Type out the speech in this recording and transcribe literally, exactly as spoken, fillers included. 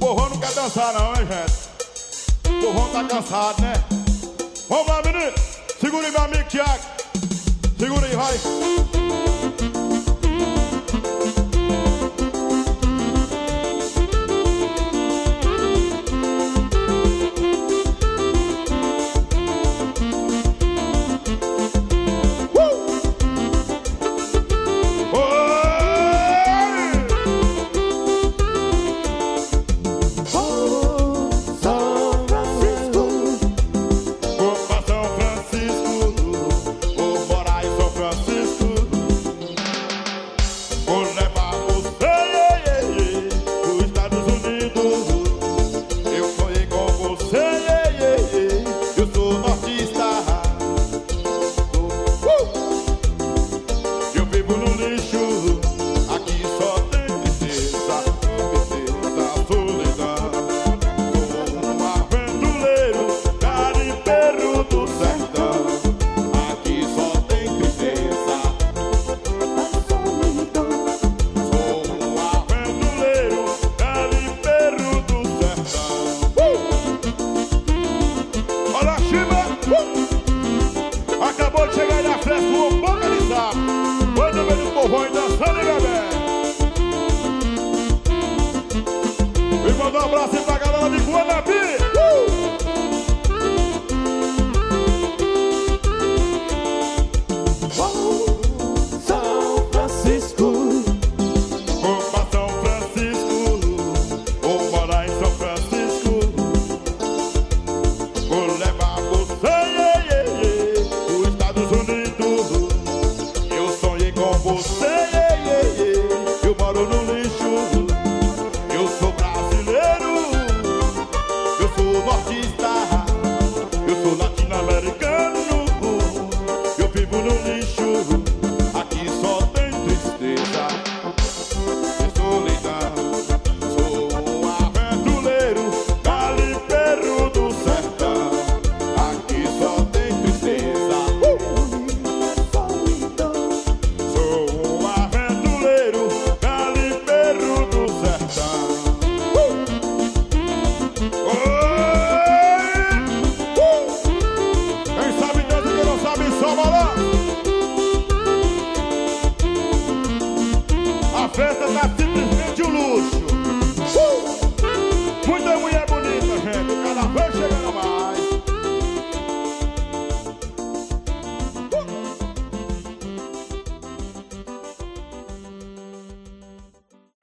povão não quer dançar não, hein, gente? O povão tá cansado, né? Vamos lá, menino. Segura aí, meu amigo Thiago. Segura aí, vai. Acabou de chegar aí na festa, vamos organizar. Oi, no meio do povão e dançando, hein, bebê? E mandar um abraço aí pra